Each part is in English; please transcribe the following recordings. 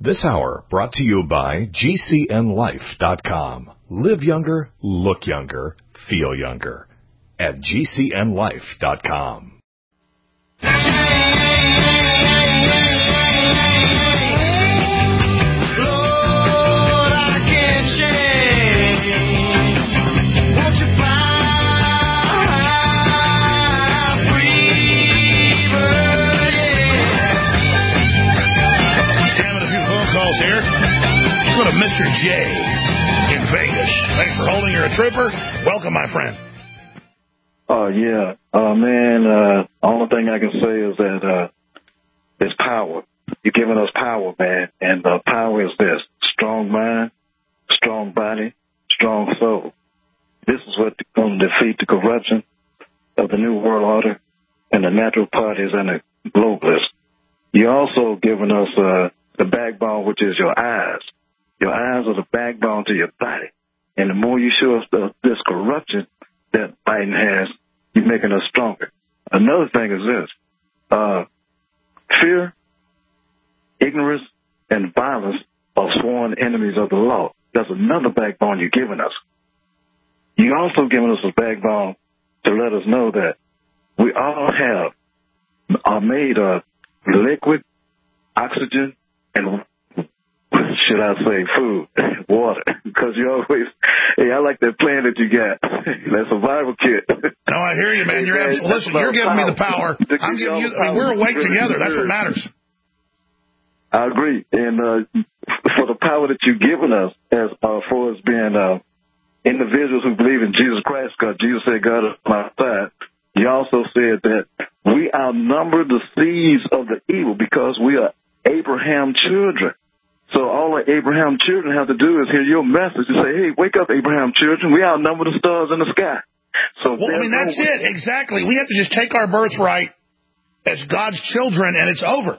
This hour brought to you by GCNLife.com. Live younger, look younger, feel younger. At GCNLife.com. Here. Let's go to Mr. J in Vegas. Thanks for holding. You're a trooper. Welcome, my friend. Oh, yeah. Man, only thing I can say is that it's power. You're giving us power, man. And the power is this: strong mind, strong body, strong soul. This is what's going to defeat the corruption of the New World Order and the natural parties and the globalists. You're also giving us the backbone, which is your eyes. Your eyes are the backbone to your body. And the more you show us this corruption that Biden has, you're making us stronger. Another thing is this. Fear, ignorance, and violence are sworn enemies of the law. That's another backbone you're giving us. You're also giving us a backbone to let us know that we all are made of liquid, oxygen, and should I say food, water, because you always, hey, I like that plan that you got, that survival kit. No, I hear you, man. You're absolutely, listen, you're giving me the power. I'm giving you, we're awake together. That's what matters. I agree. And for the power that you've given us as for us being individuals who believe in Jesus Christ, because Jesus said God is on my side, you also said that we outnumber the seeds of the evil because we are Abraham children. So all the Abraham children have to do is hear your message and say, hey, wake up, Abraham children. We outnumber the stars in the sky. So well, I mean, that's it. Exactly. We have to just take our birthright as God's children, and it's over.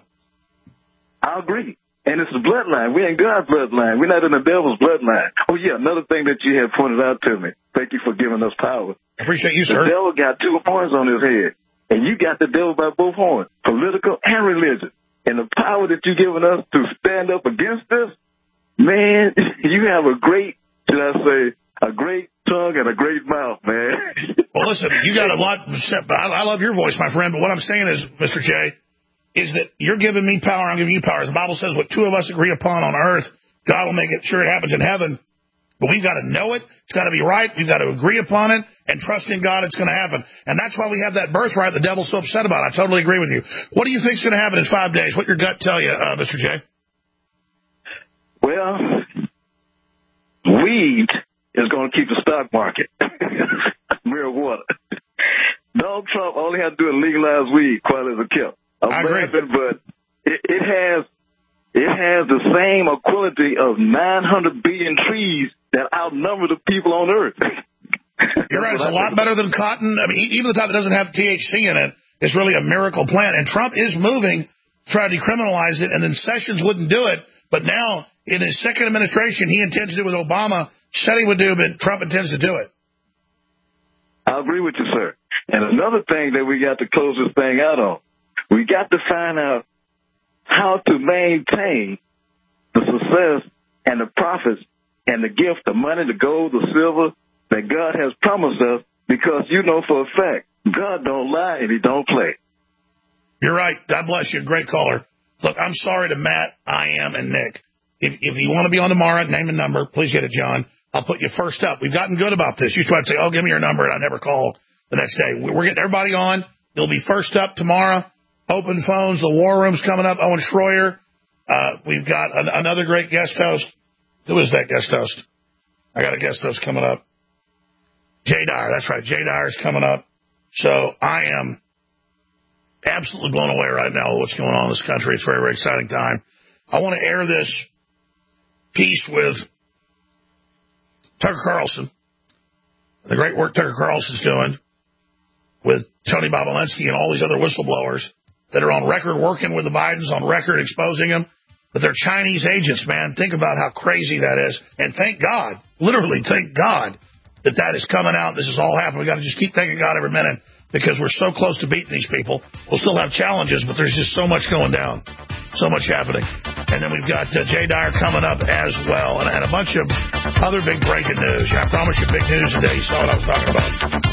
I agree. And it's the bloodline. We ain't God's bloodline. We're not in the devil's bloodline. Oh, yeah, another thing that you had pointed out to me. Thank you for giving us power. I appreciate you, sir. The devil got two horns on his head, and you got the devil by both horns, political and religious. And the power that you're giving us to stand up against this, man, you have a great, should I say, a great tongue and a great mouth, man. Well, listen, you got a lot. I love your voice, my friend. But what I'm saying is, Mr. J, is that you're giving me power, I'm giving you power. As the Bible says, what two of us agree upon on earth, God will make it sure it happens in heaven. But we've got to know it. It's got to be right. We've got to agree upon it and trust in God it's going to happen. And that's why we have that birthright the devil's so upset about. I totally agree with you. What do you think is going to happen in 5 days? What your gut tell you, Mr. J? Well, weed is going to keep the stock market. Marijuana. Donald Trump only had to do is legalize weed, quite as a kill. I agree. But it has the same equality of 900 billion trees that outnumber the people on Earth. You're right. It's a lot better than cotton. I mean, even the type that doesn't have THC in it is really a miracle plant. And Trump is moving to try to decriminalize it, and then Sessions wouldn't do it. But now, in his second administration, he intends to do what Obama said he would do, but Trump intends to do it. I agree with you, sir. And another thing that we got to close this thing out on, we got to find out how to maintain the success and the profits and the gift, the money, the gold, the silver that God has promised us, because you know for a fact, God don't lie and he don't play. You're right. God bless you. Great caller. Look, I'm sorry to Matt, I am, and Nick. If you want to be on tomorrow, name and number. Please get it, John. I'll put you first up. We've gotten good about this. You used to say, oh, give me your number, and I never call the next day. We're getting everybody on. You'll be first up tomorrow. Open phones. The War Room's coming up. Owen Schroyer. We've got another great guest host. Who is that guest host? I got a guest host coming up. Jay Dyer. That's right. Jay Dyer's coming up. So I am absolutely blown away right now with what's going on in this country. It's a very, very exciting time. I want to air this piece with Tucker Carlson, the great work Tucker Carlson's doing with Tony Bobulinski and all these other whistleblowers that are on record working with the Bidens, on record exposing them. But they're Chinese agents, man. Think about how crazy that is. And thank God, literally thank God, that is coming out. This is all happening. We got to just keep thanking God every minute because we're so close to beating these people. We'll still have challenges, but there's just so much going down. So much happening. And then we've got Jay Dyer coming up as well, and a bunch of other big breaking news. I promise you big news today. You saw what I was talking about.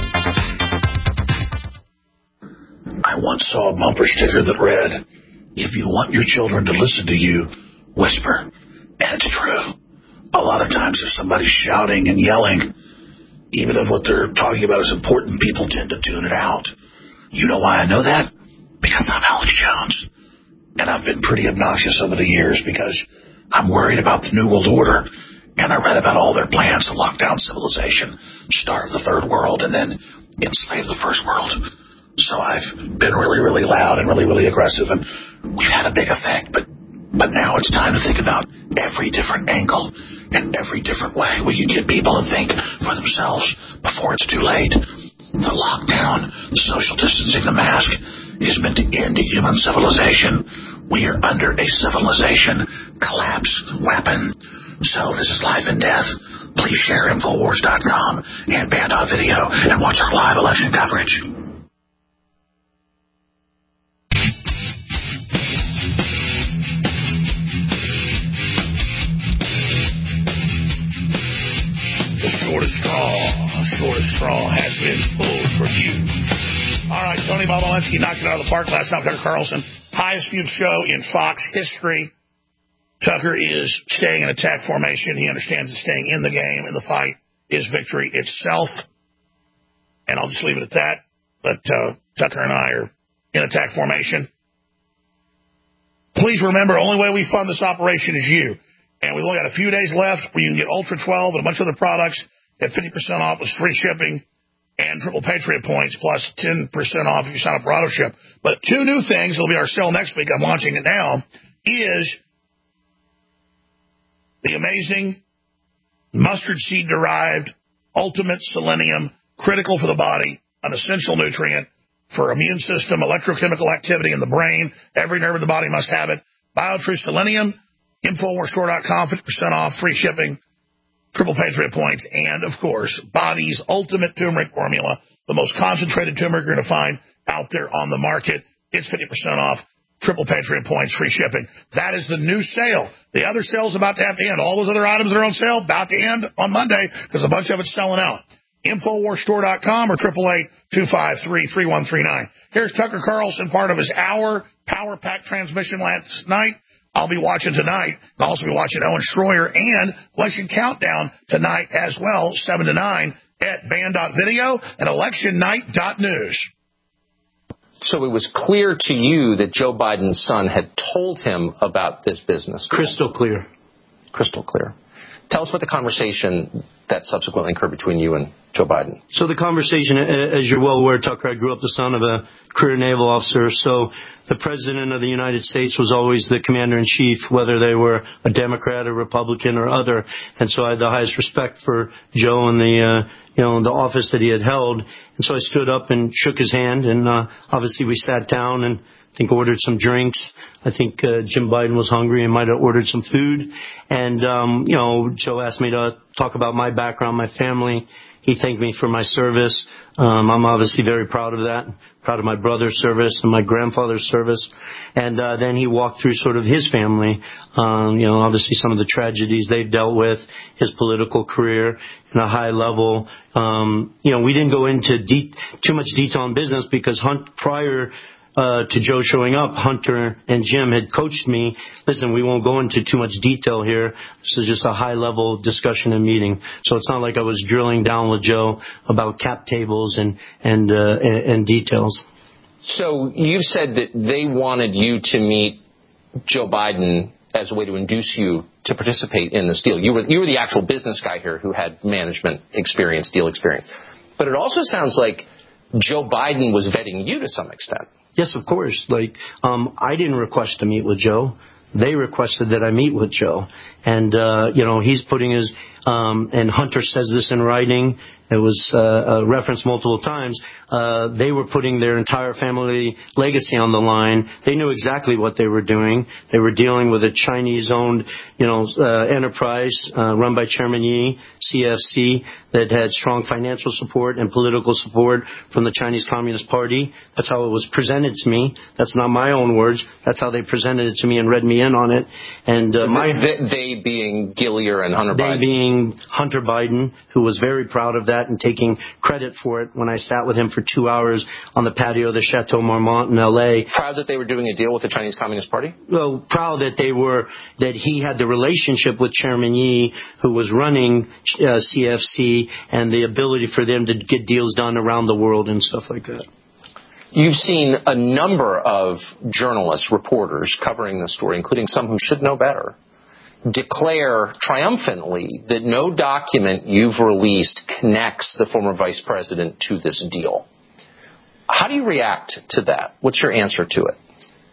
I once saw a bumper sticker that read, "If you want your children to listen to you, whisper." And it's true. A lot of times if somebody's shouting and yelling, even if what they're talking about is important, people tend to tune it out. You know why I know that? Because I'm Alex Jones. And I've been pretty obnoxious over the years because I'm worried about the New World Order. And I read about all their plans to lock down civilization, starve the third world, and then enslave the first world. So I've been really, really loud and really, really aggressive, and we've had a big effect. But now it's time to think about every different angle and every different way we can get people to think for themselves before it's too late. The lockdown, the social distancing, the mask is meant to end human civilization. We are under a civilization collapse weapon. So this is life and death. Please share Infowars.com and Band.video and watch our live election coverage. The shortest straw has been pulled for you. All right, Tony Bobulinski knocked it out of the park last night. Tucker Carlson, highest viewed show in Fox history. Tucker is staying in attack formation. He understands that staying in the game, in the fight, is victory itself. And I'll just leave it at that. But Tucker and I are in attack formation. Please remember, the only way we fund this operation is you. And we've only got a few days left where you can get Ultra 12 and a bunch of other products at 50% off with free shipping and Triple Patriot points plus 10% off if you sign up for AutoShip. But two new things, it'll be our sale next week, I'm launching it now, is the amazing mustard seed derived ultimate selenium, critical for the body, an essential nutrient for immune system, electrochemical activity in the brain. Every nerve in the body must have it. BioTrue Selenium, InfoWarsStore.com, 50% off, free shipping, Triple Patriot points, and, of course, Body's ultimate turmeric formula, the most concentrated turmeric you're going to find out there on the market. It's 50% off, Triple Patriot points, free shipping. That is the new sale. The other sale's about to have to end. All those other items that are on sale, about to end on Monday because a bunch of it's selling out. InfoWarsStore.com or 888-253-3139. Here's Tucker Carlson, part of his hour Power Pack transmission last night. I'll be watching tonight. I'll also be watching Owen Schroyer and Election Countdown tonight as well, 7 to 9 at Band.video and ElectionNight.news. So it was clear to you that Joe Biden's son had told him about this business. Crystal clear. Crystal clear. Tell us what the conversation that subsequently occurred between you and Joe Biden. So the conversation, as you're well aware, Tucker, I grew up the son of a career naval officer. So the president of the United States was always the commander-in-chief, whether they were a Democrat or Republican or other. And so I had the highest respect for Joe and the office that he had held. And so I stood up and shook his hand, and obviously we sat down and I think ordered some drinks. I think Jim Biden was hungry and might have ordered some food. And, Joe asked me to talk about my background, my family. He thanked me for my service. I'm obviously very proud of that, proud of my brother's service and my grandfather's service. And then he walked through sort of his family, obviously some of the tragedies they've dealt with, his political career in a high level. We didn't go into too much detail on business because prior to Joe showing up, Hunter and Jim had coached me. Listen, we won't go into too much detail here. This is just a high-level discussion and meeting. So it's not like I was drilling down with Joe about cap tables and details. So you said that they wanted you to meet Joe Biden as a way to induce you to participate in this deal. You were the actual business guy here who had management experience, deal experience. But it also sounds like Joe Biden was vetting you to some extent. Yes, of course. I didn't request to meet with Joe. They requested that I meet with Joe. And, he's putting his and Hunter says this in writing, it was referenced multiple times, they were putting their entire family legacy on the line. They knew exactly what they were doing. They were dealing with a Chinese-owned, enterprise run by Chairman Yi, CFC, that had strong financial support and political support from the Chinese Communist Party. That's how it was presented to me. That's not my own words. That's how they presented it to me and read me in on it. And they being Gillier and Hunter Biden. They being Hunter Biden, who was very proud of that and taking credit for it when I sat with him for 2 hours on the patio of the Chateau Marmont in L.A. Proud that they were doing a deal with the Chinese Communist Party? Well, proud that he had the relationship with Chairman Yi, who was running CFC, and the ability for them to get deals done around the world and stuff like that. You've seen a number of journalists, reporters covering the story, including some who should know better, declare triumphantly that no document you've released connects the former vice president to this deal. How do you react to that? What's your answer to it?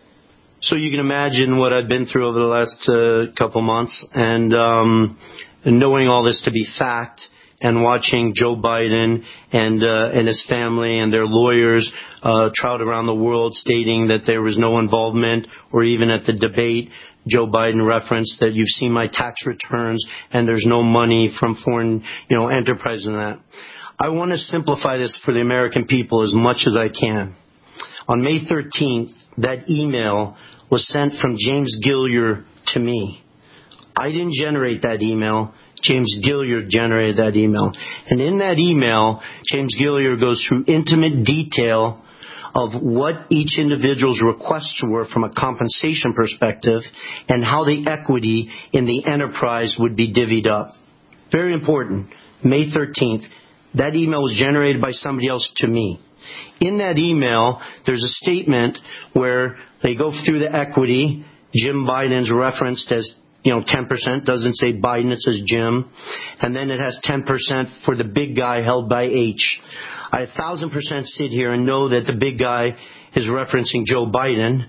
So you can imagine what I've been through over the last couple months, and knowing all this to be fact, and watching Joe Biden and his family and their lawyers trout around the world stating that there was no involvement, or even at the debate, Joe Biden referenced that you've seen my tax returns and there's no money from foreign, enterprise in that. I want to simplify this for the American people as much as I can. On May 13th, that email was sent from James Gillier to me. I didn't generate that email. James Gillier generated that email. And in that email, James Gillier goes through intimate detail of what each individual's requests were from a compensation perspective and how the equity in the enterprise would be divvied up. Very important. May 13th, that email was generated by somebody else to me. In that email, there's a statement where they go through the equity. Jim Biden's referenced as 10%, doesn't say Biden, it says Jim. And then it has 10% for the big guy held by H. I 1,000% sit here and know that the big guy is referencing Joe Biden.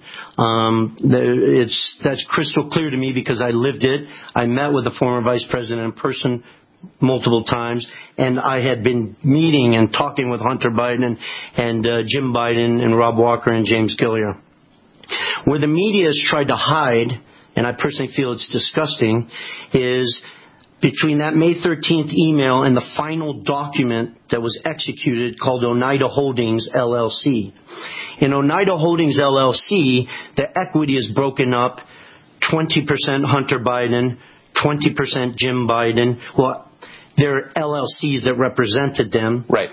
That's crystal clear to me because I lived it. I met with the former vice president in person multiple times, and I had been meeting and talking with Hunter Biden and Jim Biden and Rob Walker and James Gillier. Where the media has tried to hide, and I personally feel it's disgusting, is between that May 13th email and the final document that was executed called Oneida Holdings, LLC. In Oneida Holdings, LLC, the equity is broken up 20% Hunter Biden, 20% Jim Biden. Well, there are LLCs that represented them. Right.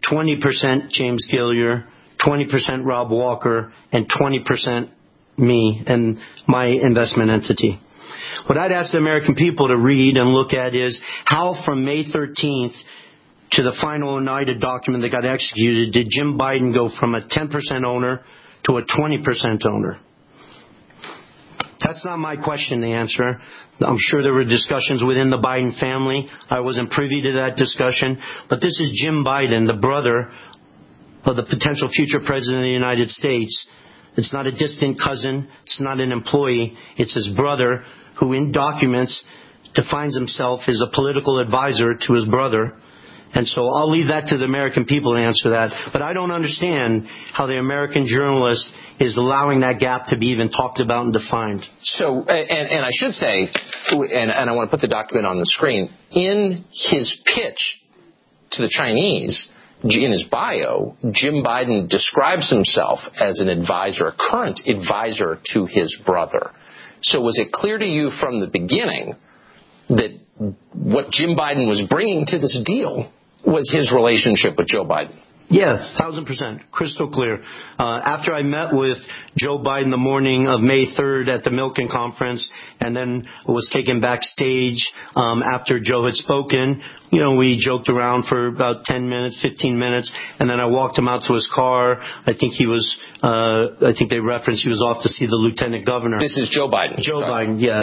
20% James Gillier, 20% Rob Walker, and 20% me and my investment entity. What I'd ask the American people to read and look at is how from May 13th to the final Oneida document that got executed did Jim Biden go from a 10% owner to a 20% owner. That's not my question to answer. I'm sure there were discussions within the Biden family. I wasn't privy to that discussion. But this is Jim Biden, the brother of the potential future president of the United States. It's not a distant cousin. It's not an employee. It's his brother who in documents defines himself as a political advisor to his brother. And so I'll leave that to the American people to answer that. But I don't understand how the American journalist is allowing that gap to be even talked about and defined. So, and I should say, and I want to put the document on the screen, in his pitch to the Chinese, in his bio, Jim Biden describes himself as an advisor, a current advisor to his brother. So was it clear to you from the beginning that what Jim Biden was bringing to this deal was his relationship with Joe Biden? Yeah, 1,000%. Crystal clear. After I met with Joe Biden the morning of May 3rd at the Milken Conference and then was taken backstage after Joe had spoken, we joked around for about 10 minutes, 15 minutes, and then I walked him out to his car. I think they referenced he was off to see the lieutenant governor. This is Joe Biden. Joe Biden, yes. Yeah.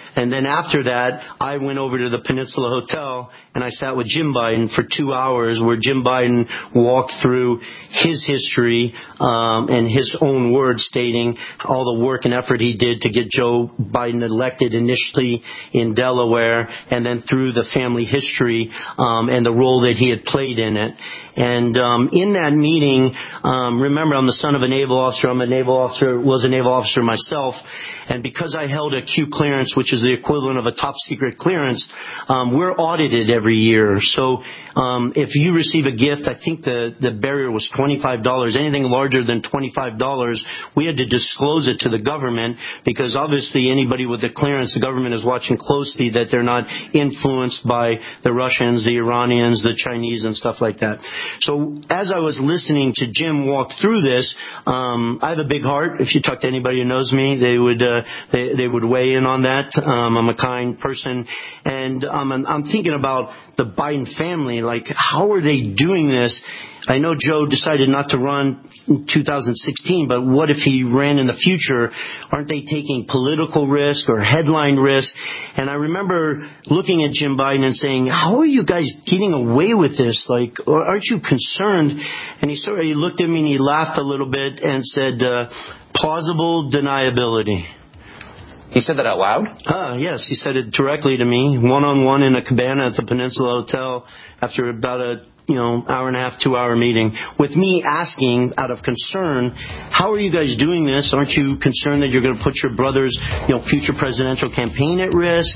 And then after that, I went over to the Peninsula Hotel and I sat with Jim Biden for 2 hours, where Jim Biden walked through his history and his own words, stating all the work and effort he did to get Joe Biden elected initially in Delaware, and then through the family history and the role that he had played in it. And in that meeting, remember, I'm the son of a naval officer. Was a naval officer myself. And because I held a Q clearance, which is the equivalent of a top secret clearance, we're audited every year. So if you receive a gift, I think the barrier was $25. Anything larger than $25, we had to disclose it to the government, because obviously anybody with a clearance, the government is watching closely that they're not influenced by the Russians, the Iranians, the Chinese, and stuff like that. So as I was listening to Jim walk through this, I have a big heart. If you talk to anybody who knows me, they would weigh in on that. I'm a kind person, and I'm thinking about the Biden family. Like, how are they doing this? I know Joe decided not to run in 2016, but what if he ran in the future? Aren't they taking political risk or headline risk? And I remember looking at Jim Biden and saying, how are you guys getting away with this? Like, aren't you concerned? And he looked at me and he laughed a little bit and said, plausible deniability. He said that out loud? Yes, he said it directly to me, one-on-one in a cabana at the Peninsula Hotel after about a hour and a half, 2 hour meeting, with me asking out of concern, how are you guys doing this? Aren't you concerned that you're going to put your brother's, future presidential campaign at risk?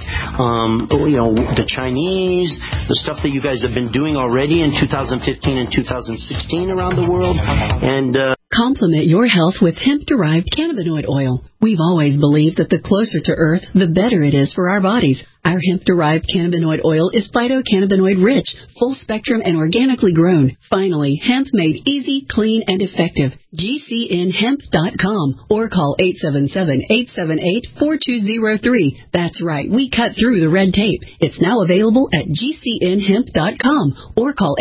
The Chinese, the stuff that you guys have been doing already in 2015 and 2016 around the world. And complement your health with hemp-derived cannabinoid oil. We've always believed that the closer to Earth, the better it is for our bodies. Our hemp-derived cannabinoid oil is phytocannabinoid rich, full spectrum, and organically grown. Finally, hemp made easy, clean, and effective. GCNhemp.com or call 877-878-4203. That's right, we cut through the red tape. It's now available at GCNhemp.com or call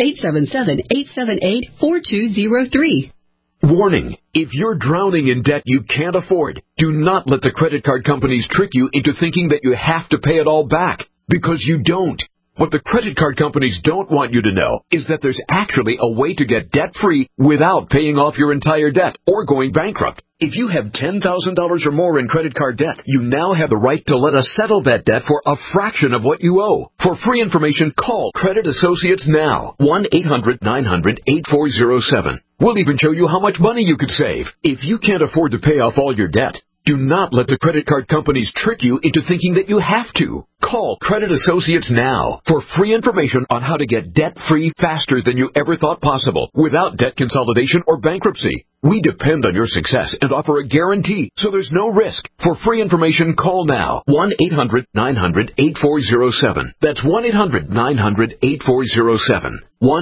877-878-4203. Warning, if you're drowning in debt you can't afford, do not let the credit card companies trick you into thinking that you have to pay it all back, because you don't. What the credit card companies don't want you to know is that there's actually a way to get debt-free without paying off your entire debt or going bankrupt. If you have $10,000 or more in credit card debt, you now have the right to let us settle that debt for a fraction of what you owe. For free information, call Credit Associates now, 1-800-900-8407. We'll even show you how much money you could save. If you can't afford to pay off all your debt, do not let the credit card companies trick you into thinking that you have to. Call Credit Associates now for free information on how to get debt-free faster than you ever thought possible without debt consolidation or bankruptcy. We depend on your success and offer a guarantee, so there's no risk. For free information, call now, 1-800-900-8407. That's 1-800-900-8407.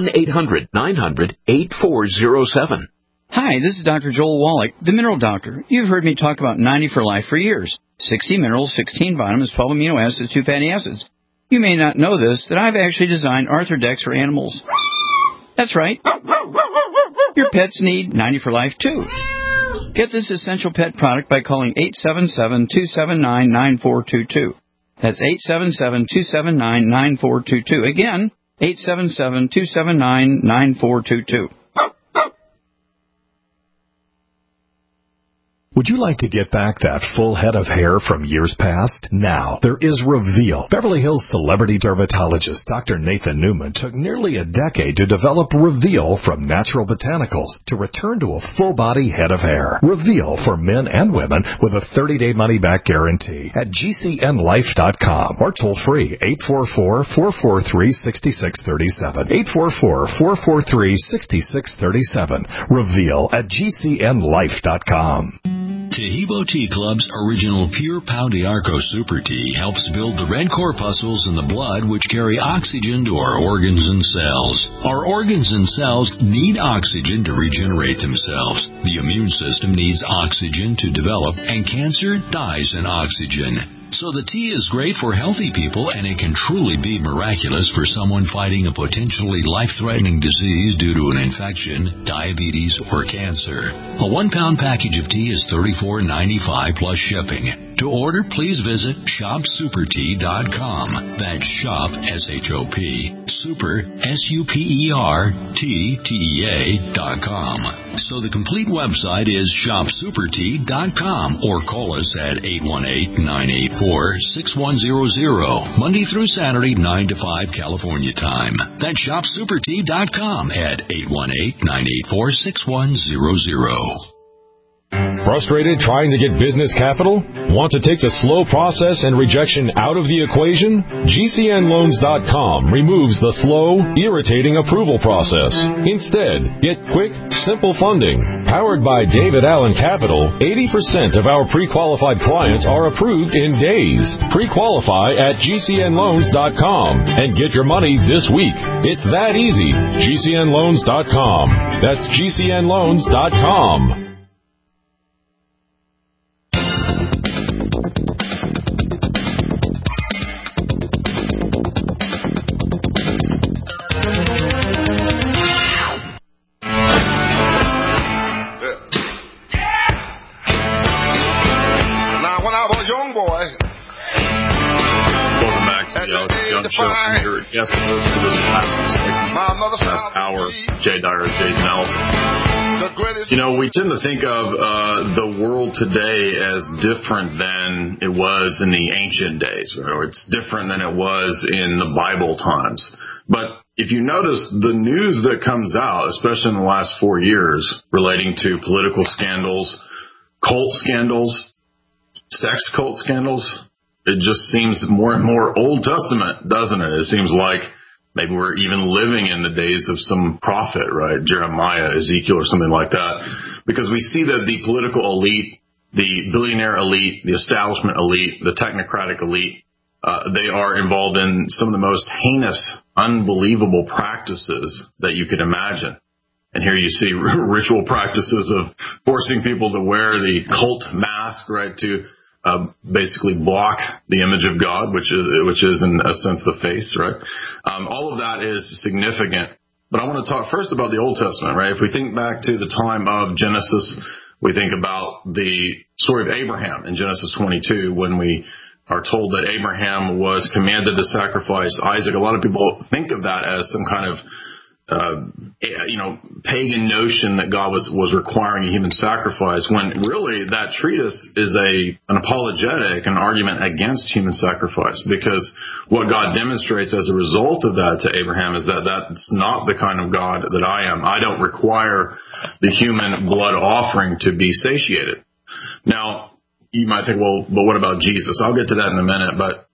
1-800-900-8407. Hi, this is Dr. Joel Wallach, the Mineral Doctor. You've heard me talk about 90 for Life for years. 60 minerals, 16 vitamins, 12 amino acids, 2 fatty acids. You may not know this, that I've actually designed Arthrodex for animals. That's right. Your pets need 90 for Life, too. Get this essential pet product by calling 877-279-9422. That's 877-279-9422. Again, 877-279-9422. Would you like to get back that full head of hair from years past? Now, there is Reveal. Beverly Hills celebrity dermatologist Dr. Nathan Newman took nearly a decade to develop Reveal from natural botanicals to return to a full-body head of hair. Reveal for men and women with a 30-day money-back guarantee at GCNlife.com or toll-free 844-443-6637. 844-443-6637. Reveal at GCNlife.com. Tahibo Tea Club's original Pure Pau d'Arco Super Tea helps build the red corpuscles in the blood which carry oxygen to our organs and cells. Our organs and cells need oxygen to regenerate themselves. The immune system needs oxygen to develop, and cancer dies in oxygen. So the tea is great for healthy people, and it can truly be miraculous for someone fighting a potentially life-threatening disease due to an infection, diabetes, or cancer. A 1-pound package of tea is $34.95 plus shipping. To order, please visit shopsupertea.com. That's shop, S-H-O-P, super, SUPERTTEA.com. So the complete website is shopsupertea.com, or call us at 818-984-6100, Monday through Saturday, 9 to 5 California time. That's shopsupertea.com at 818-984-6100. Frustrated trying to get business capital? Want to take the slow process and rejection out of the equation? GCNloans.com removes the slow, irritating approval process. Instead, get quick, simple funding. Powered by David Allen Capital, 80% of our pre-qualified clients are approved in days. Pre-qualify at GCNloans.com and get your money this week. It's that easy. GCNloans.com. That's GCNloans.com. Yes, for this last hour, Jay Dyer, Jay's analysis. You know, we tend to think of the world today as different than it was in the ancient days, or it's different than it was in the Bible times. But if you notice the news that comes out, especially in the last 4 years, relating to political scandals, cult scandals, sex cult scandals, it just seems more and more Old Testament, doesn't it? It seems like maybe we're even living in the days of some prophet, right? Jeremiah, Ezekiel, or something like that. Because we see that the political elite, the billionaire elite, the establishment elite, the technocratic elite, they are involved in some of the most heinous, unbelievable practices that you could imagine. And here you see ritual practices of forcing people to wear the cult mask, right, to basically block the image of God, which is in a sense the face, right? All of that is significant. But I want to talk first about the Old Testament, right? If we think back to the time of Genesis, we think about the story of Abraham in Genesis 22, when we are told that Abraham was commanded to sacrifice Isaac. A lot of people think of that as some kind of pagan notion that God was requiring a human sacrifice, when really that treatise is an apologetic, an argument against human sacrifice, because what God demonstrates as a result of that to Abraham is that that's not the kind of God that I am. I don't require the human blood offering to be satiated. Now, you might think, well, but what about Jesus? I'll get to that in a minute, but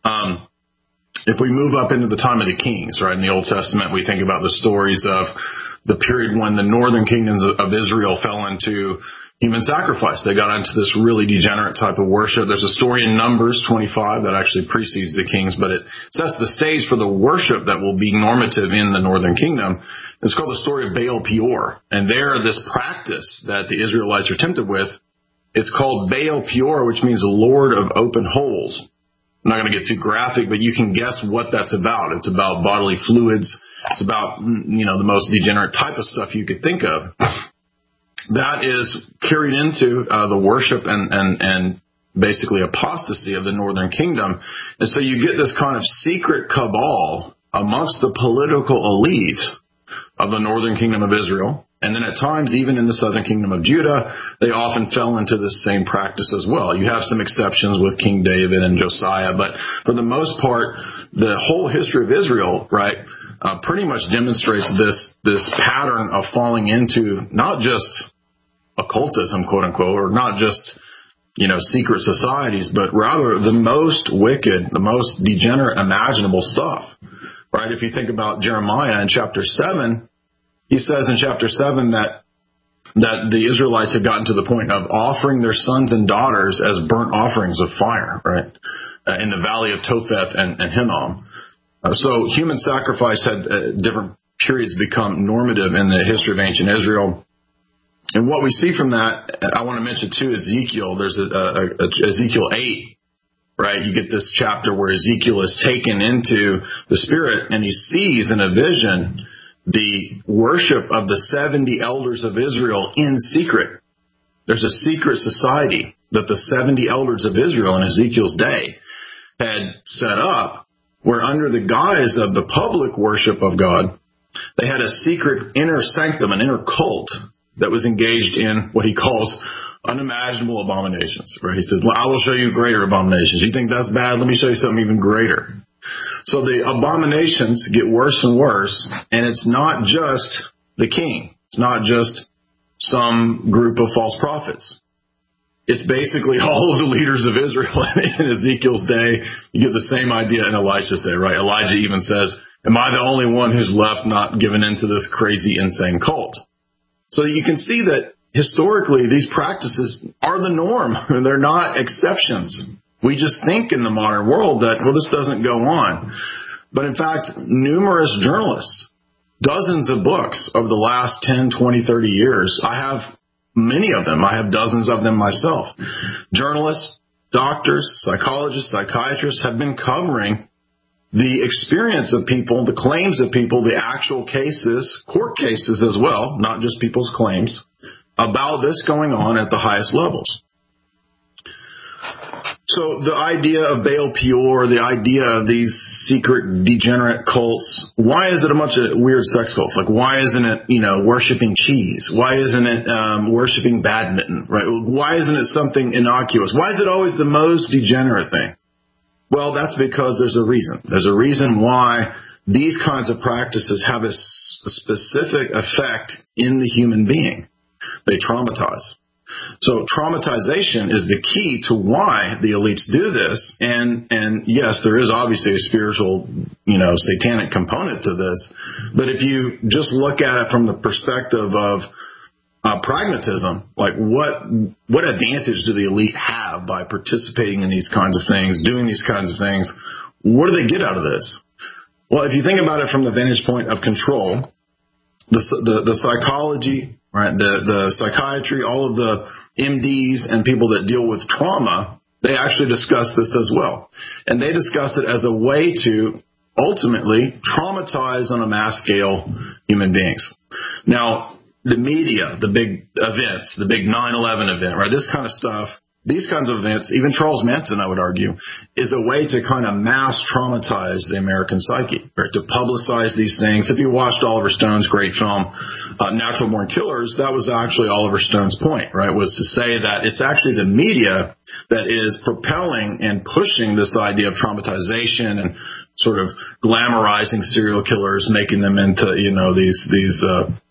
if we move up into the time of the kings, right, in the Old Testament, we think about the stories of the period when the northern kingdoms of Israel fell into human sacrifice. They got into this really degenerate type of worship. There's a story in Numbers 25 that actually precedes the kings, but it sets the stage for the worship that will be normative in the northern kingdom. It's called the story of Baal Peor. And there, this practice that the Israelites are tempted with, it's called Baal Peor, which means Lord of Open Holes. I'm not going to get too graphic, but you can guess what that's about. It's about bodily fluids. It's about, the most degenerate type of stuff you could think of. That is carried into the worship and basically apostasy of the northern kingdom. And so you get this kind of secret cabal amongst the political elite of the northern kingdom of Israel. And then at times, even in the southern kingdom of Judah, they often fell into this same practice as well. You have some exceptions with King David and Josiah, but for the most part, the whole history of Israel, right, pretty much demonstrates this pattern of falling into not just occultism, quote unquote, or not just, secret societies, but rather the most wicked, the most degenerate imaginable stuff, right? If you think about Jeremiah in chapter 7, he says in chapter 7 that the Israelites had gotten to the point of offering their sons and daughters as burnt offerings of fire, right, in the valley of Topheth and Hinnom. So human sacrifice had different periods become normative in the history of ancient Israel. And what we see from that, I want to mention too, Ezekiel. There's Ezekiel 8, right? You get this chapter where Ezekiel is taken into the Spirit and he sees in a vision the worship of the 70 elders of Israel in secret. There's a secret society that the 70 elders of Israel in Ezekiel's day had set up, where under the guise of the public worship of God, they had a secret inner sanctum, an inner cult that was engaged in what he calls unimaginable abominations, right? He says, I will show you greater abominations. You think that's bad? Let me show you something even greater. So the abominations get worse and worse, and it's not just the king. It's not just some group of false prophets. It's basically all of the leaders of Israel in Ezekiel's day. You get the same idea in Elisha's day, right? Elijah even says, am I the only one who's left not given into this crazy, insane cult? So you can see that historically these practices are the norm. They're not exceptions. We just think in the modern world that, well, this doesn't go on. But in fact, numerous journalists, dozens of books over the last 10, 20, 30 years, I have many of them. I have dozens of them myself. Journalists, doctors, psychologists, psychiatrists have been covering the experience of people, the claims of people, the actual cases, court cases as well, not just people's claims, about this going on at the highest levels. So the idea of Baal Peor, the idea of these secret degenerate cults, why is it a bunch of weird sex cults? Like, why isn't it, worshiping cheese? Why isn't it worshiping badminton, right? Why isn't it something innocuous? Why is it always the most degenerate thing? Well, that's because there's a reason. There's a reason why these kinds of practices have a specific effect in the human being. They traumatize. So traumatization is the key to why the elites do this. And yes, there is obviously a spiritual, satanic component to this. But if you just look at it from the perspective of pragmatism, like what advantage do the elite have by participating in these kinds of things, doing these kinds of things? What do they get out of this? Well, if you think about it from the vantage point of control, the psychology, right, the psychiatry, all of the MDs and people that deal with trauma, they actually discuss this as well. And they discuss it as a way to ultimately traumatize on a mass scale human beings. Now, the media, the big events, the big 9/11 event, right, this kind of stuff, these kinds of events, even Charles Manson, I would argue, is a way to kind of mass traumatize the American psyche, right? To publicize these things. If you watched Oliver Stone's great film, Natural Born Killers, that was actually Oliver Stone's point, right? Was to say that it's actually the media that is propelling and pushing this idea of traumatization and sort of glamorizing serial killers, making them into, these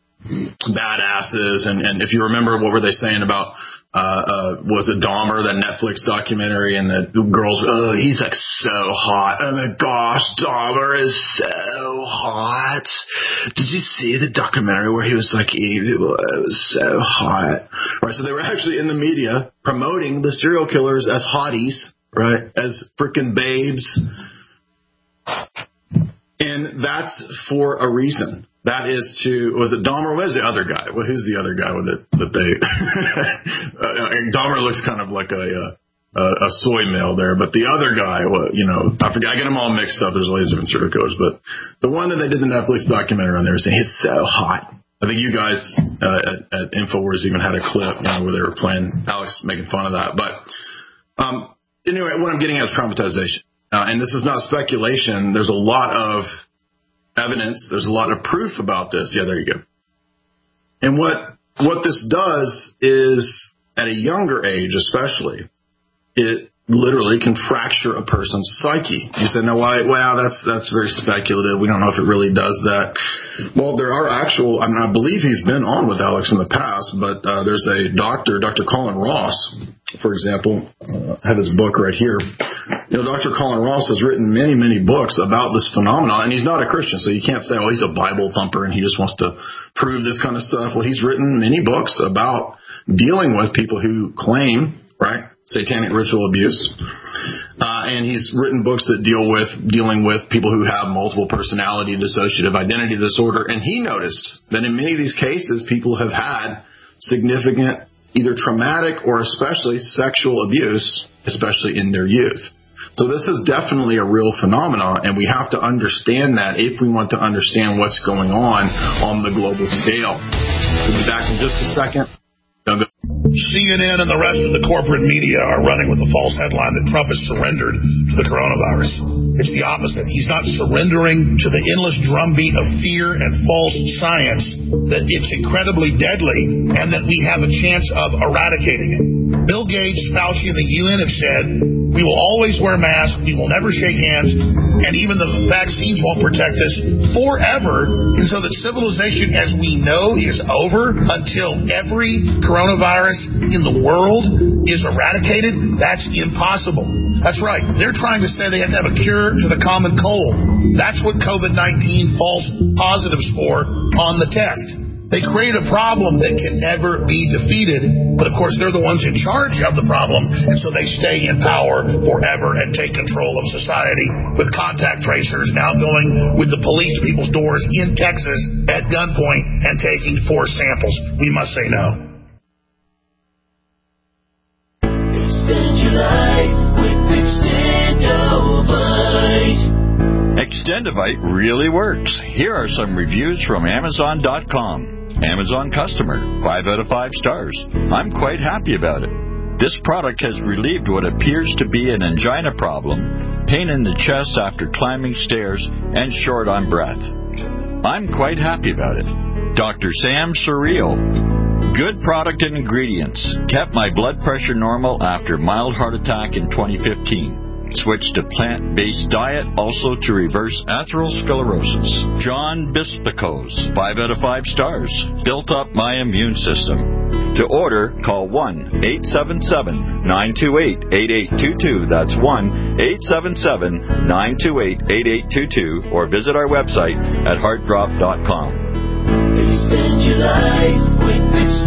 badasses. And if you remember, what were they saying about, was it Dahmer, that Netflix documentary, and the girls, he's like so hot. Oh my gosh, Dahmer is so hot. Did you see the documentary where he was like eating people? It was so hot. Right, so they were actually in the media promoting the serial killers as hotties, right, as freaking babes. And that's for a reason. That is was it Dahmer? What is the other guy? Well, who's the other guy with it that they? Dahmer looks kind of like a soy male there, but the other guy, I forget. I get them all mixed up. There's all these different serial killers, but the one that they did the Netflix documentary on, they were saying he's so hot. I think you guys at InfoWars even had a clip, where they were playing Alex making fun of that. But anyway, what I'm getting at is traumatization, and this is not speculation. There's a lot of evidence. There's a lot of proof about this. Yeah, there you go. And what this does is, at a younger age especially, it literally can fracture a person's psyche. You say, no, wow, that's very speculative. We don't know if it really does that. Well, there are I believe he's been on with Alex in the past, but there's a doctor, Dr. Colin Ross, for example. I have his book right here. Dr. Colin Ross has written many, many books about this phenomenon, and he's not a Christian, so you can't say, oh, he's a Bible thumper and he just wants to prove this kind of stuff. Well, he's written many books about dealing with people who claim, right, satanic ritual abuse. And he's written books that dealing with people who have multiple personality, dissociative identity disorder. And he noticed that in many of these cases, people have had significant, either traumatic or especially sexual abuse, especially in their youth. So this is definitely a real phenomenon, and we have to understand that if we want to understand what's going on the global scale. We'll be back in just a second. Don't go. CNN and the rest of the corporate media are running with the false headline that Trump has surrendered to the coronavirus. It's the opposite. He's not surrendering to the endless drumbeat of fear and false science that it's incredibly deadly and that we have a chance of eradicating it. Bill Gates, Fauci, and the UN have said, we will always wear masks, we will never shake hands, and even the vaccines won't protect us forever. And so that civilization as we know is over until every coronavirus in the world is eradicated. That's impossible. That's right. They're trying to say they have to have a cure for the common cold. That's what COVID-19 false positives for on the test. They create a problem that can never be defeated, but of course they're the ones in charge of the problem, and so they stay in power forever and take control of society with contact tracers now going with the police to people's doors in Texas at gunpoint and taking forced samples. We must say no. Extend your life with Extendovite. Extendovite really works. Here are some reviews from Amazon.com. Amazon customer, 5 out of 5 stars. I'm quite happy about it. This product has relieved what appears to be an angina problem, pain in the chest after climbing stairs, and short on breath. I'm quite happy about it. Dr. Sam Surreal. Good product and ingredients. Kept my blood pressure normal after mild heart attack in 2015. Switched to plant-based diet, also to reverse atherosclerosis. John Bispicos, 5 out of 5 stars. Built up my immune system. To order, call 1-877-928-8822. That's 1-877-928-8822. Or visit our website at heartdrop.com. Extend your life with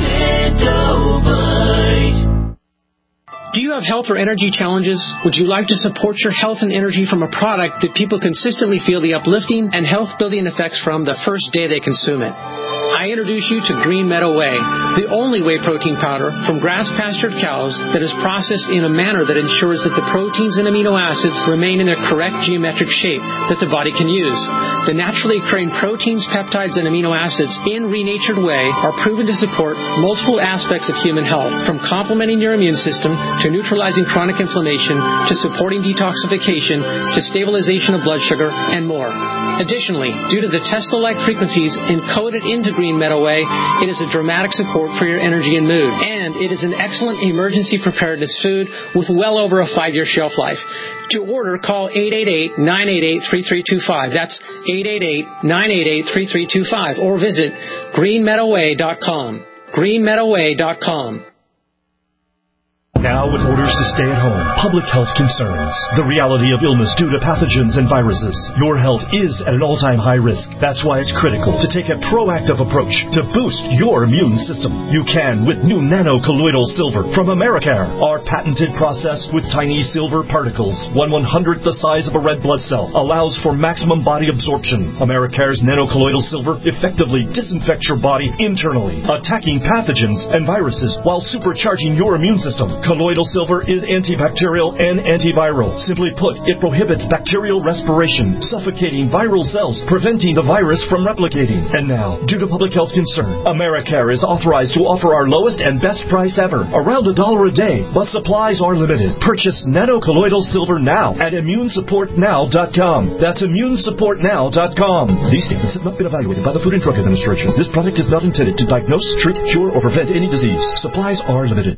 Extendovite. Do you have health or energy challenges? Would you like to support your health and energy from a product that people consistently feel the uplifting and health-building effects from the first day they consume it? I introduce you to Green Meadow Whey, the only whey protein powder from grass-pastured cows that is processed in a manner that ensures that the proteins and amino acids remain in their correct geometric shape that the body can use. The naturally occurring proteins, peptides, and amino acids in renatured whey are proven to support multiple aspects of human health, from complementing your immune system to neutralizing chronic inflammation, to supporting detoxification, to stabilization of blood sugar, and more. Additionally, due to the Tesla-like frequencies encoded into Green Meadow Whey, it is a dramatic support for your energy and mood. And it is an excellent emergency preparedness food with well over a 5-year shelf life. To order, call 888-988-3325. That's 888-988-3325. Or visit greenmeadowway.com. greenmeadowway.com. Now with orders to stay at home, public health concerns, the reality of illness due to pathogens and viruses, your health is at an all-time high risk. That's why it's critical to take a proactive approach to boost your immune system. You can with new nano-colloidal silver from Americare. Our patented process with tiny silver particles, 1/100th the size of a red blood cell, allows for maximum body absorption. Americare's nano-colloidal silver effectively disinfects your body internally, attacking pathogens and viruses while supercharging your immune system. Colloidal silver is antibacterial and antiviral. Simply put, it prohibits bacterial respiration, suffocating viral cells, preventing the virus from replicating. And now, due to public health concern, Americare is authorized to offer our lowest and best price ever, around $1 a day, but supplies are limited. Purchase nano-colloidal silver now at immunesupportnow.com. That's immunesupportnow.com. These statements have not been evaluated by the Food and Drug Administration. This product is not intended to diagnose, treat, cure, or prevent any disease. Supplies are limited.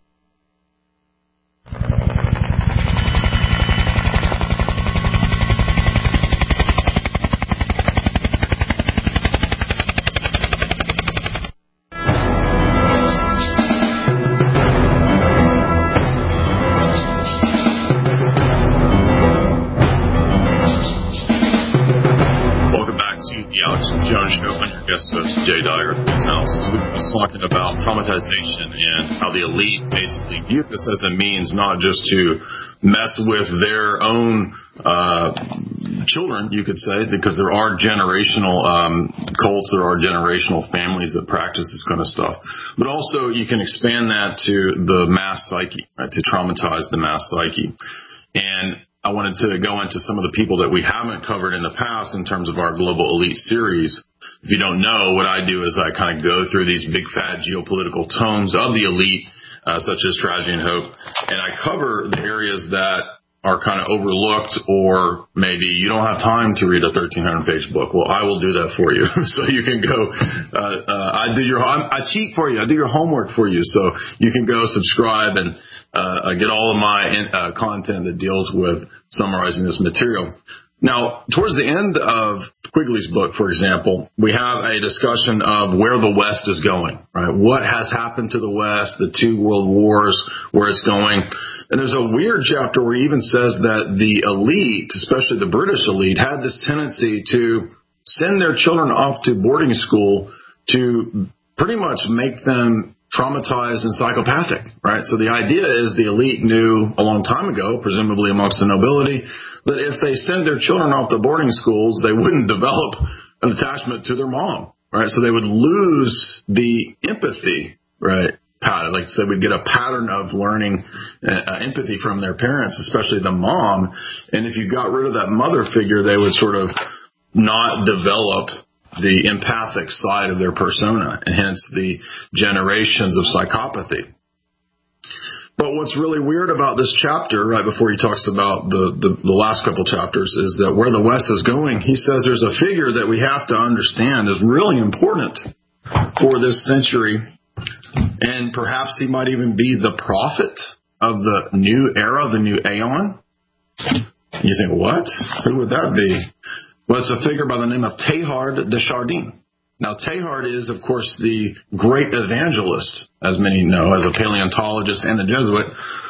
Jay Dyer at his house. We was talking about traumatization and how the elite basically view this as a means not just to mess with their own children, you could say, because there are generational cults, there are generational families that practice this kind of stuff. But also you can expand that to the mass psyche, right, to traumatize the mass psyche. And I wanted to go into some of the people that we haven't covered in the past in terms of our Global Elite series. If you don't know, what I do is I kind of go through these big fat geopolitical tomes of the elite, such as Tragedy and Hope, and I cover the areas that are kind of overlooked, or maybe you don't have time to read a 1,300-page book. Well, I will do that for you. So you can go, I cheat for you. I do your homework for you. So you can go subscribe and get all of my content that deals with summarizing this material. Now, towards the end of Quigley's book, for example, we have a discussion of where the West is going, right? What has happened to the West, the 2 world wars, where it's going. And there's a weird chapter where he even says that the elite, especially the British elite, had this tendency to send their children off to boarding school to pretty much make them traumatized and psychopathic, right? So the idea is the elite knew a long time ago, presumably amongst the nobility, that if they send their children off to boarding schools, they wouldn't develop an attachment to their mom, right? So they would lose the empathy, right? Like they would get a pattern of learning empathy from their parents, especially the mom. And if you got rid of that mother figure, they would sort of not develop the empathic side of their persona, and hence the generations of psychopathy. But what's really weird about this chapter, right before he talks about the last couple chapters, is that where the West is going, he says there's a figure that we have to understand is really important for this century, and perhaps he might even be the prophet of the new era, the new aeon. You think, what? Who would that be? Well, it's a figure by the name of Teilhard de Chardin. Now, Teilhard is, of course, the great evangelist, as many know, as a paleontologist and a Jesuit,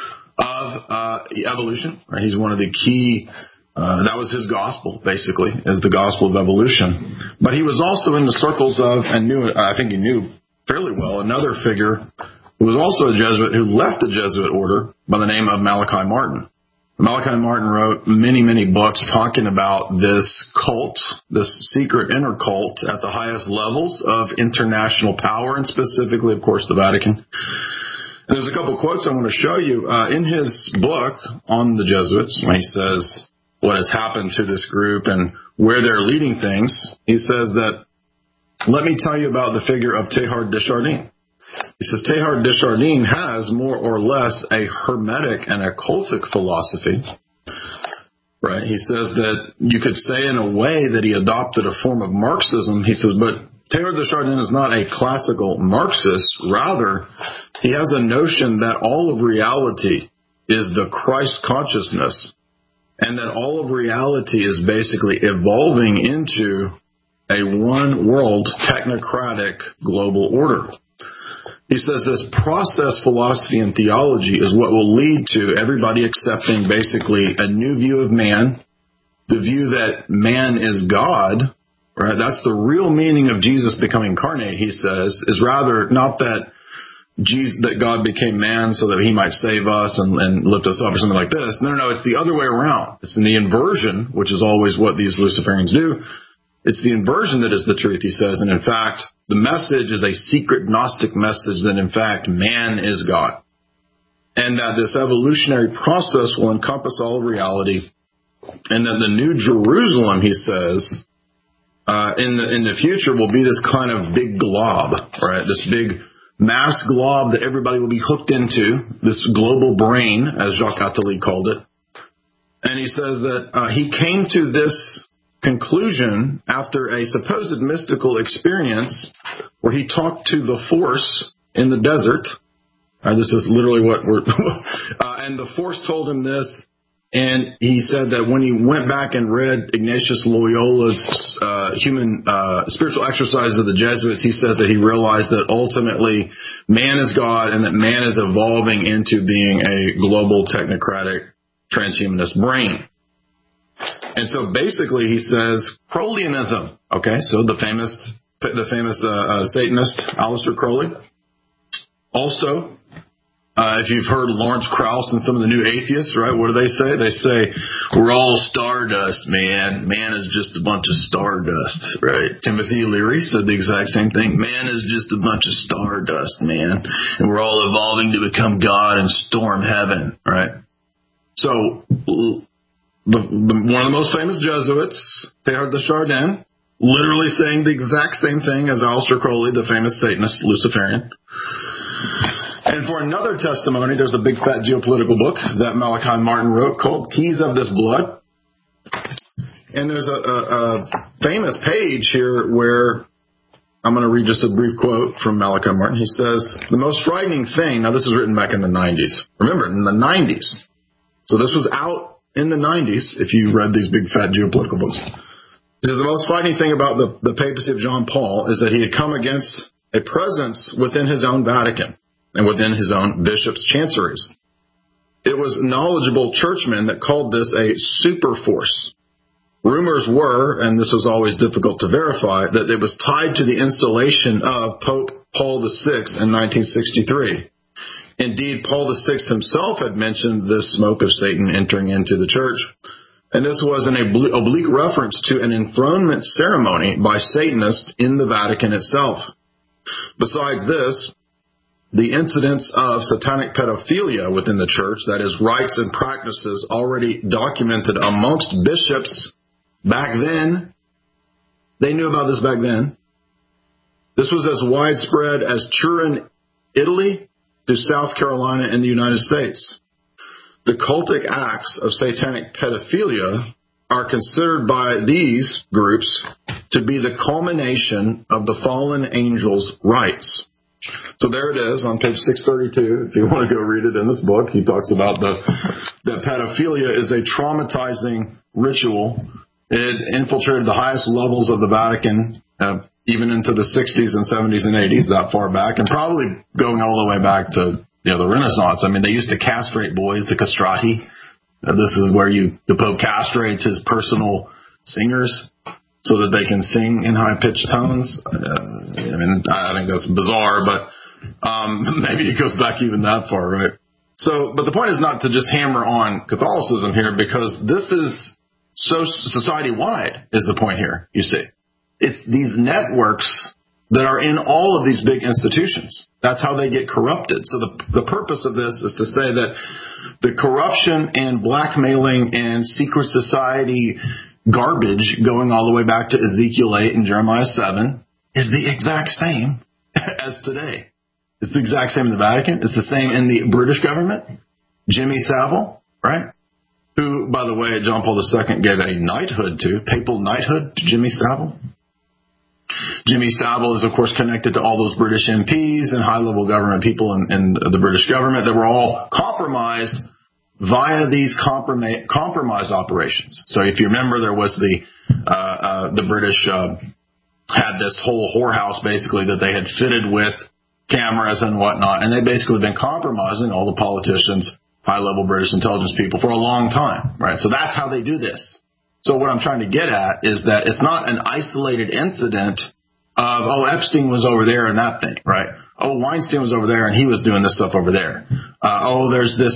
of evolution. Right? He's one of the key, that was his gospel, basically, is the gospel of evolution. But he was also in the circles of, and I think he knew fairly well, another figure who was also a Jesuit who left the Jesuit order by the name of Malachi Martin. Malachi Martin wrote many, many books talking about this cult, this secret inner cult at the highest levels of international power, and specifically, of course, the Vatican. And there's a couple of quotes I want to show you. In his book on the Jesuits, when he says what has happened to this group and where they're leading things, he says that, let me tell you about the figure of Teilhard de Chardin. He says Teilhard de Chardin has more or less a hermetic and occultic philosophy. Right? He says that you could say in a way that he adopted a form of Marxism. He says, but Teilhard de Chardin is not a classical Marxist. Rather, he has a notion that all of reality is the Christ consciousness, and that all of reality is basically evolving into a one world technocratic global order. He says this process philosophy and theology is what will lead to everybody accepting basically a new view of man, the view that man is God, right? That's the real meaning of Jesus becoming incarnate, he says, is rather not that that God became man so that he might save us and lift us up or something like this. No, it's the other way around. It's in the inversion, which is always what these Luciferians do. It's the inversion that is the truth, he says, and in fact, the message is a secret Gnostic message that, in fact, man is God. And that this evolutionary process will encompass all of reality. And that the New Jerusalem, he says, in the future will be this kind of big glob, right? This big mass glob that everybody will be hooked into, this global brain, as Jacques Attali called it. And he says that he came to this conclusion after a supposed mystical experience where he talked to the Force in the desert. This is literally what we're... and the Force told him this, and he said that when he went back and read Ignatius Loyola's spiritual exercises of the Jesuits, he says that he realized that ultimately man is God and that man is evolving into being a global technocratic transhumanist brain. And so basically he says Crowleyanism, okay, so the famous Satanist Aleister Crowley. Also, if you've heard Lawrence Krauss and some of the new atheists, right, what do they say? They say, we're all stardust, man. Man is just a bunch of stardust, right? Timothy Leary said the exact same thing. Man is just a bunch of stardust, man. And we're all evolving to become God and storm heaven, right? So... one of the most famous Jesuits, Teilhard de Chardin, literally saying the exact same thing as Aleister Crowley, the famous Satanist Luciferian. And for another testimony, there's a big fat geopolitical book that Malachi Martin wrote called Keys of This Blood. And there's a famous page here where I'm going to read just a brief quote from Malachi Martin. He says, the most frightening thing, now this was written back in the 90s. Remember, in the 90s. So this was out in the 90s if you read these big fat geopolitical books. He says, the most frightening thing about the papacy of John Paul is that he had come against a presence within his own Vatican and within his own bishops' chanceries. It was knowledgeable churchmen that called this a super force. Rumors were, and this was always difficult to verify, that it was tied to the installation of Pope Paul VI in 1963. Indeed, Paul VI himself had mentioned this smoke of Satan entering into the church, and this was an oblique reference to an enthronement ceremony by Satanists in the Vatican itself. Besides this, the incidence of satanic pedophilia within the church, that is, rites and practices already documented amongst bishops back then, they knew about this back then. This was as widespread as Turin, Italy, to South Carolina in the United States. The cultic acts of satanic pedophilia are considered by these groups to be the culmination of the fallen angel's rites. So there it is on page 632. If you want to go read it in this book, he talks about that pedophilia is a traumatizing ritual. It infiltrated the highest levels of the Vatican, even into the 60s and 70s and 80s, that far back, and probably going all the way back to the Renaissance. I mean, they used to castrate boys, the castrati. This is where the Pope castrates his personal singers so that they can sing in high-pitched tones. I think that's bizarre, but maybe it goes back even that far, right? But the point is not to just hammer on Catholicism here, because this is so society-wide is the point here, you see. It's these networks that are in all of these big institutions. That's how they get corrupted. So the purpose of this is to say that the corruption and blackmailing and secret society garbage going all the way back to Ezekiel 8 and Jeremiah 7 is the exact same as today. It's the exact same in the Vatican. It's the same in the British government. Jimmy Savile, right? Who, by the way, John Paul II gave a knighthood to, papal knighthood to Jimmy Savile. Jimmy Savile is, of course, connected to all those British MPs and high-level government people in the British government that were all compromised via these compromise operations. So if you remember, there was the British had this whole whorehouse, basically, that they had fitted with cameras and whatnot, and they basically been compromising all the politicians, high-level British intelligence people for a long time, right? So that's how they do this. So what I'm trying to get at is that it's not an isolated incident of, Epstein was over there and that thing, right? Weinstein was over there and he was doing this stuff over there. There's this,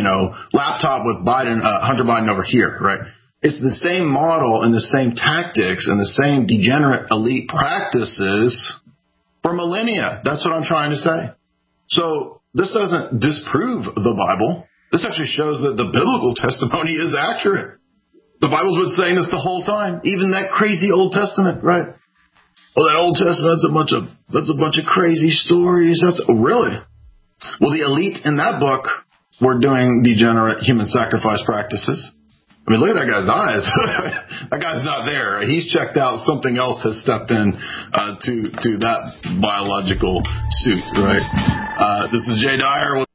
laptop with Hunter Biden over here, right? It's the same model and the same tactics and the same degenerate elite practices for millennia. That's what I'm trying to say. So this doesn't disprove the Bible. This actually shows that the biblical testimony is accurate. The Bible's been saying this the whole time, even that crazy Old Testament, right? That Old Testament, that's a bunch of crazy stories. Really? Well, the elite in that book were doing degenerate human sacrifice practices. I mean, look at that guy's eyes. That guy's not there. He's checked out. Something else has stepped in to that biological suit, right? This is Jay Dyer.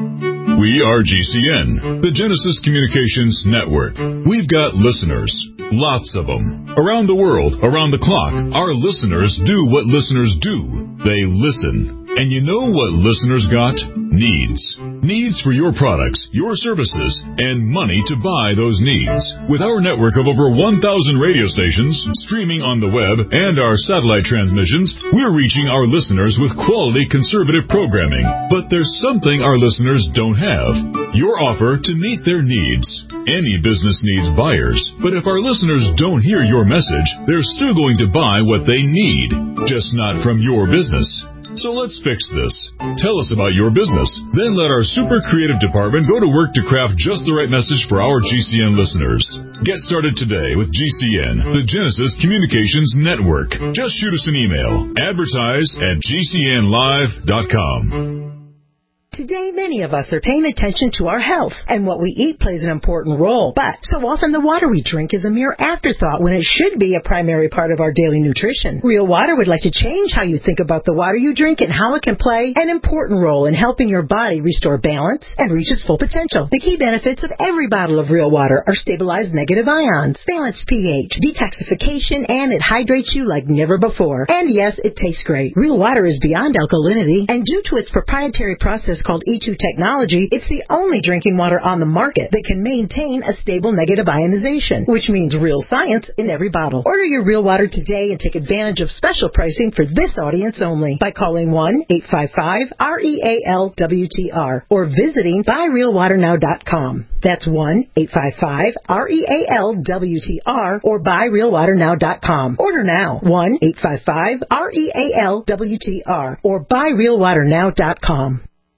We are GCN, the Genesis Communications Network. We've got listeners, lots of them. Around the world, around the clock, our listeners do what listeners do. They listen. And you know what listeners got? Needs. Needs for your products, your services, and money to buy those needs. With our network of over 1,000 radio stations, streaming on the web, and our satellite transmissions, we're reaching our listeners with quality conservative programming. But there's something our listeners don't have. Your offer to meet their needs. Any business needs buyers, but if our listeners don't hear your message, they're still going to buy what they need, just not from your business. So let's fix this. Tell us about your business. Then let our super creative department go to work to craft just the right message for our GCN listeners. Get started today with GCN, the Genesis Communications Network. Just shoot us an email. Advertise@gcnlive.com. Today, many of us are paying attention to our health, and what we eat plays an important role. But so often the water we drink is a mere afterthought when it should be a primary part of our daily nutrition. Real Water would like to change how you think about the water you drink and how it can play an important role in helping your body restore balance and reach its full potential. The key benefits of every bottle of Real Water are stabilized negative ions, balanced pH, detoxification, and it hydrates you like never before. And yes, it tastes great. Real Water is beyond alkalinity, and due to its proprietary process called E2 technology, it's the only drinking water on the market that can maintain a stable negative ionization, which means real science in every bottle. Order your Real Water today and take advantage of special pricing for this audience only by calling 1-855-REAL-WTR or visiting buyrealwaternow.com. That's 1-855-REAL-WTR or buyrealwaternow.com. Order now. 1-855-REAL-WTR or buyrealwaternow.com.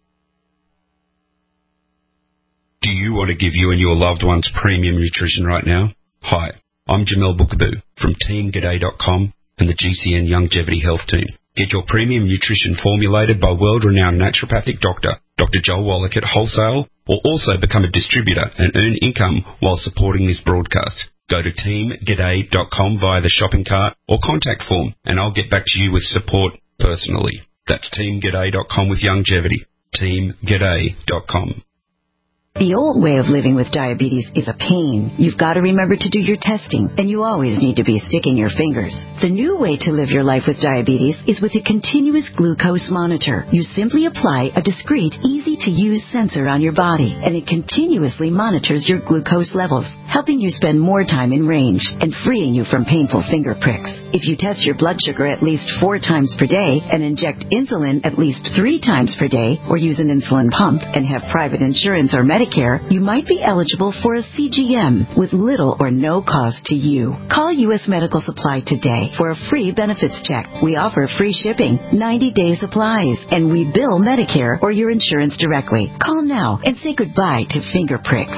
Do you want to give you and your loved ones premium nutrition right now? Hi, I'm Jamel Bookaboo from TeamGaday.com and the GCN Longevity Health Team. Get your premium nutrition formulated by world-renowned naturopathic doctor, Dr. Joel Wallach at wholesale, or also become a distributor and earn income while supporting this broadcast. Go to TeamGaday.com via the shopping cart or contact form, and I'll get back to you with support personally. That's TeamGaday.com with longevity. TeamGaday.com. The old way of living with diabetes is a pain. You've got to remember to do your testing, and you always need to be sticking your fingers. The new way to live your life with diabetes is with a continuous glucose monitor. You simply apply a discreet, easy-to-use sensor on your body, and it continuously monitors your glucose levels, helping you spend more time in range and freeing you from painful finger pricks. If you test your blood sugar at least 4 times per day and inject insulin at least 3 times per day, or use an insulin pump and have private insurance or Medicare, you might be eligible for a CGM with little or no cost to you. Call U.S. Medical Supply today for a free benefits check. We offer free shipping, 90-day supplies, and we bill Medicare or your insurance directly. Call now and say goodbye to finger pricks.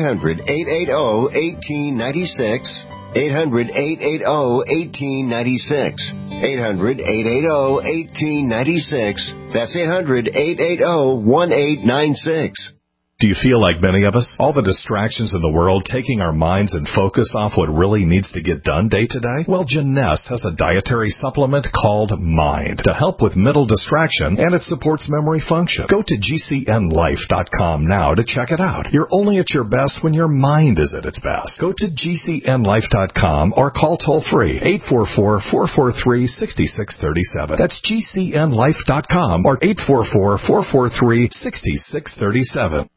800-880-1896. 800-880-1896. 800-880-1896. That's 800-880-1896. Do you feel like many of us? All the distractions in the world taking our minds and focus off what really needs to get done day to day? Well, Jeunesse has a dietary supplement called Mind to help with mental distraction, and it supports memory function. Go to GCNlife.com now to check it out. You're only at your best when your mind is at its best. Go to GCNlife.com or call toll-free 844-443-6637. That's GCNlife.com or 844-443-6637.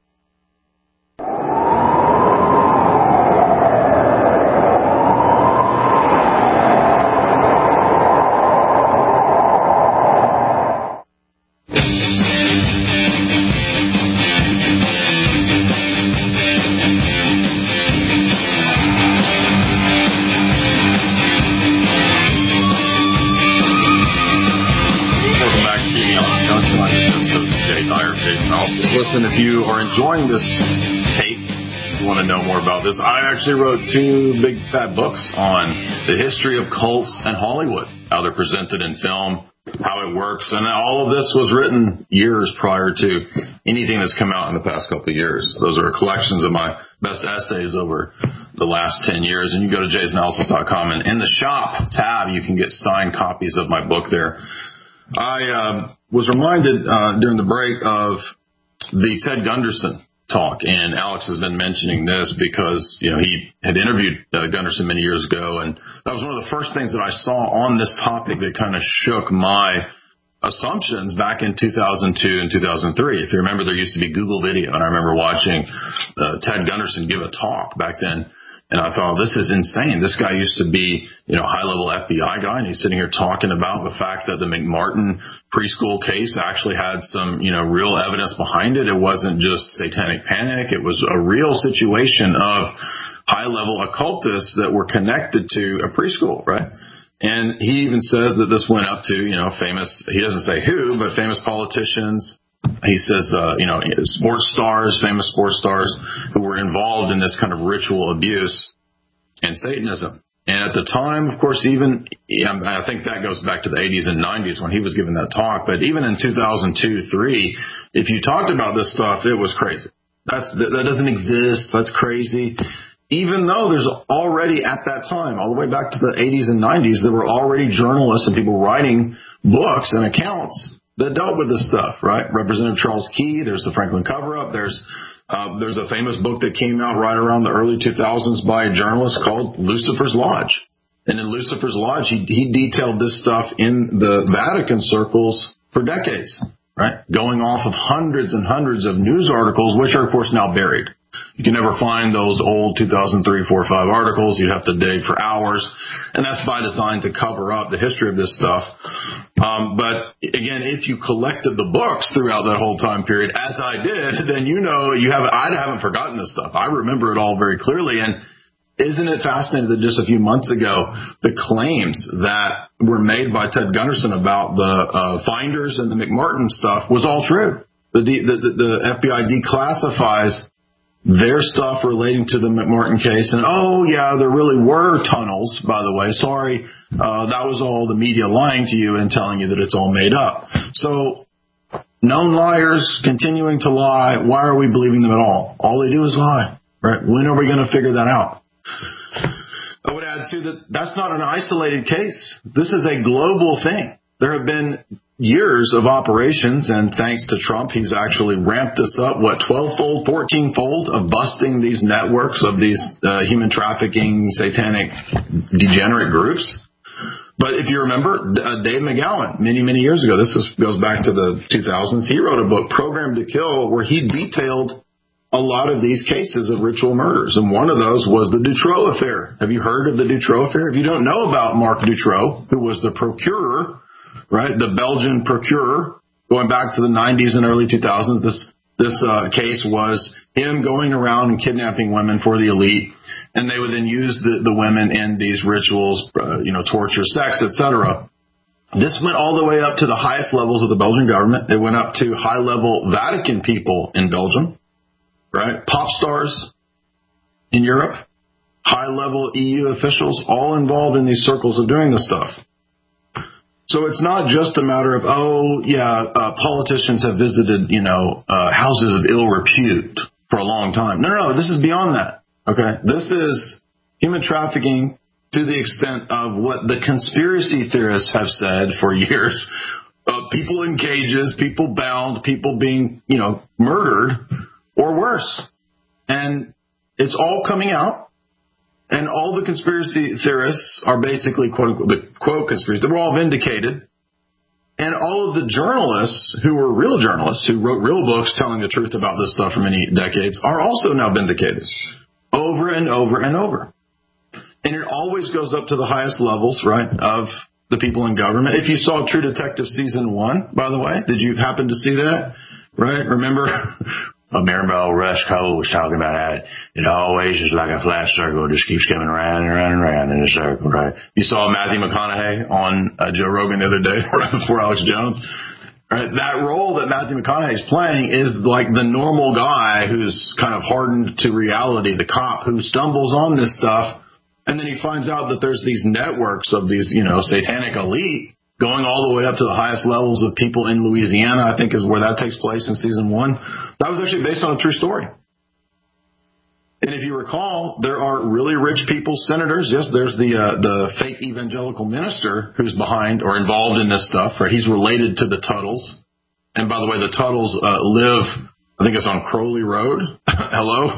Listen, if you are enjoying this tape, you want to know more about this, I actually wrote 2 big fat books on the history of cults and Hollywood, how they're presented in film, how it works, and all of this was written years prior to anything that's come out in the past couple of years. Those are collections of my best essays over the last 10 years, and you go to jaysanalysis.com, and in the shop tab, you can get signed copies of my book there. I was reminded during the break of the Ted Gunderson talk, and Alex has been mentioning this because, he had interviewed Gunderson many years ago, and that was one of the first things that I saw on this topic that kind of shook my assumptions back in 2002 and 2003. If you remember, there used to be Google Video, and I remember watching Ted Gunderson give a talk back then. And I thought, this is insane. This guy used to be, high-level FBI guy, and he's sitting here talking about the fact that the McMartin preschool case actually had some, real evidence behind it. It wasn't just satanic panic. It was a real situation of high-level occultists that were connected to a preschool, right? And he even says that this went up to, famous, he doesn't say who, but famous politicians. He says, sports stars, famous sports stars who were involved in this kind of ritual abuse and Satanism. And at the time, of course, even, I think that goes back to the 80s and 90s when he was giving that talk. But even in 2002-3, if you talked about this stuff, it was crazy. That doesn't exist. That's crazy. Even though there's already at that time, all the way back to the 80s and 90s, there were already journalists and people writing books and accounts that dealt with this stuff, right? Representative Charles Key, there's the Franklin cover-up, there's a famous book that came out right around the early 2000s by a journalist called Lucifer's Lodge. And in Lucifer's Lodge, he detailed this stuff in the Vatican circles for decades, right? Going off of hundreds and hundreds of news articles, which are, of course, now buried. You can never find those old 2003, 4, 5 articles. You have to dig for hours. And that's by design to cover up the history of this stuff. But again, if you collected the books throughout that whole time period, as I did, then I haven't forgotten this stuff. I remember it all very clearly. And isn't it fascinating that just a few months ago, the claims that were made by Ted Gunderson about the finders and the McMartin stuff was all true. The FBI declassifies their stuff relating to the McMartin case. And, there really were tunnels, by the way. Sorry, that was all the media lying to you and telling you that it's all made up. So, known liars continuing to lie. Why are we believing them at all? All they do is lie, right? When are we going to figure that out? I would add, too, that that's not an isolated case. This is a global thing. There have been years of operations, and thanks to Trump, he's actually ramped this up, 12-fold, 14-fold of busting these networks of these human trafficking, satanic, degenerate groups. But if you remember, Dave McGowan, many, many years ago, goes back to the 2000s, he wrote a book, Program to Kill, where he detailed a lot of these cases of ritual murders. And one of those was the Dutroux affair. Have you heard of the Dutroux affair? If you don't know about Marc Dutroux, who was the procurer, right, the Belgian procurer, going back to the 90s and early 2000s, this case was him going around and kidnapping women for the elite, and they would then use the women in these rituals, torture, sex, etc. This went all the way up to the highest levels of the Belgian government. It went up to high-level Vatican people in Belgium, right? Pop stars in Europe, high-level EU officials, all involved in these circles of doing this stuff. So it's not just a matter of, politicians have visited, houses of ill repute for a long time. No, this is beyond that. Okay. This is human trafficking to the extent of what the conspiracy theorists have said for years. People in cages, people bound, people being, murdered or worse. And it's all coming out. And all the conspiracy theorists are basically, quote unquote, the quote conspiracy. They were all vindicated. And all of the journalists who were real journalists, who wrote real books telling the truth about this stuff for many decades, are also now vindicated over and over and over. And it always goes up to the highest levels, right, of the people in government. If you saw True Detective Season 1, by the way, did you happen to see that? Right? Remember? Maribel Rushkoe was talking about how it always is like a flat circle. It just keeps coming around and around and around in a circle, right? You saw Matthew McConaughey on Joe Rogan the other day, right before Alex Jones. Right? That role that Matthew McConaughey is playing is like the normal guy who's kind of hardened to reality, the cop who stumbles on this stuff, and then he finds out that there's these networks of these, satanic elite going all the way up to the highest levels of people in Louisiana, I think is where that takes place in Season 1. That was actually based on a true story. And if you recall, there are really rich people, senators. Yes, there's the fake evangelical minister who's behind or involved in this stuff, right? He's related to the Tuttles. And by the way, the Tuttles live, I think it's on Crowley Road. Hello?